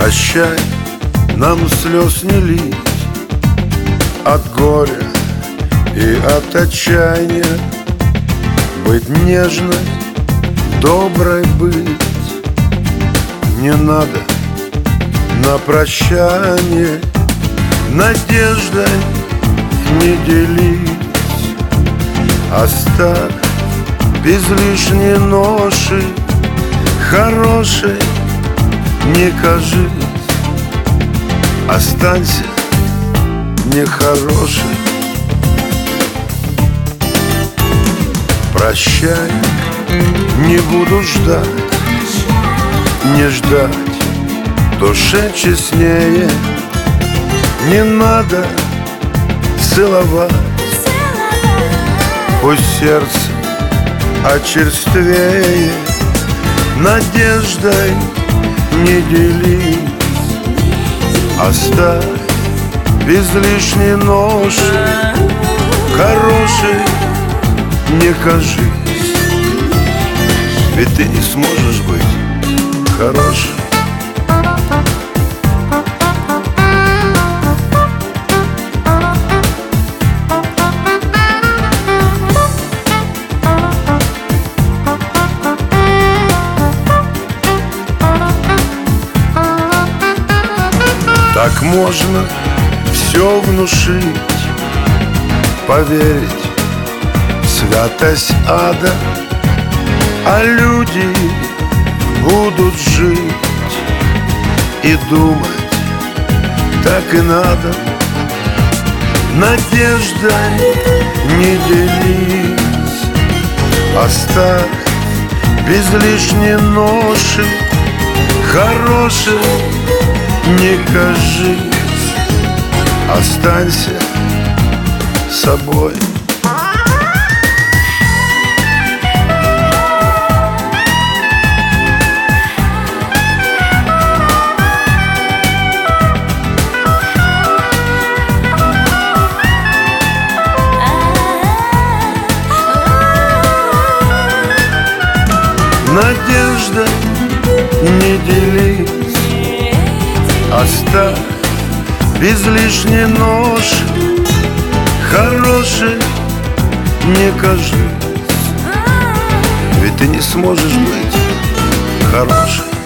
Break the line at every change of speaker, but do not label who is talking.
Прощай, нам слез не лить от горя и от отчаяния. Быть нежной, доброй быть не надо на прощание. Надеждой не делись, оставь без лишней ноши. Хорошей не кажись, останься нехорошей. Прощай, не буду ждать, не ждать душе честнее. Не надо целовать, пусть сердце очерствее. Надеждой не делись, оставь без лишней ноши. Хорошей не кажись, ведь ты не сможешь быть хорошей. Так можно все внушить, поверить в святость ада, а люди будут жить и думать, так и надо. Надеждой не делись, оставь без лишней ноши. Хорошей не кажись, останься собой. Надежда не делись, оставь без лишней ноши. Хорошей не кажись, ведь ты не сможешь быть хорошей.